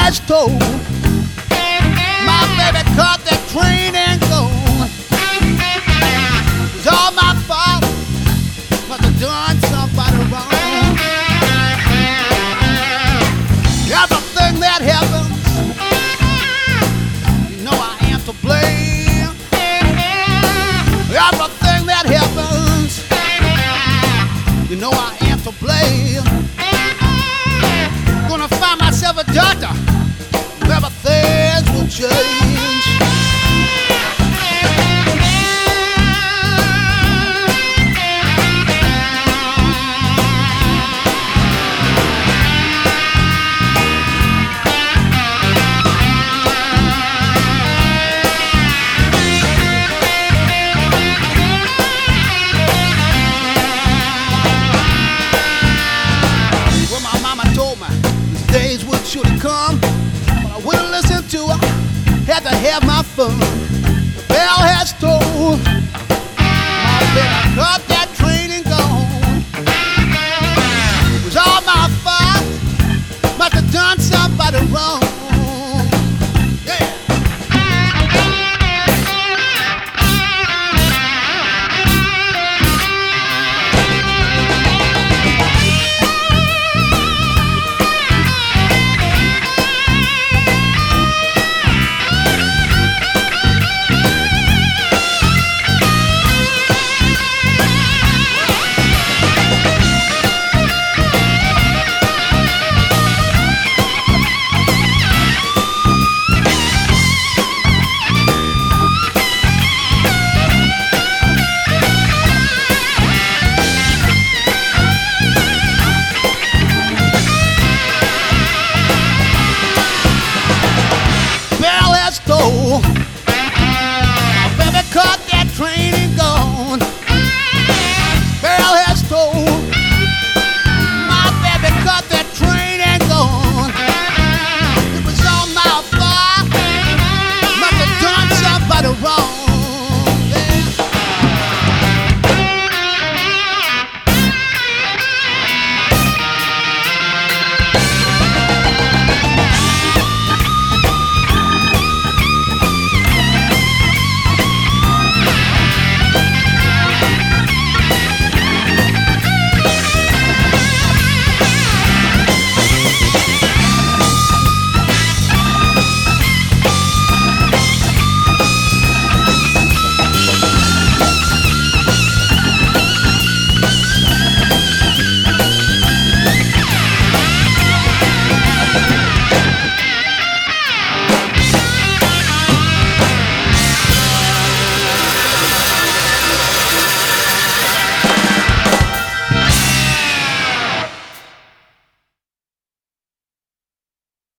has told. My baby caught that train and gone. It's all my fault. Must have done somebody wrong. Everything that happens, you know I am to blame. Everything that happens, you know I am to blame. Gonna find myself a doctor, wherever things will change. Days would surely come, but I wouldn't listen to her. Had to have my fun. The bell has tolled. My baby caught that train and gone. It was all my fault. Must have done somebody wrong. Bell has tolled.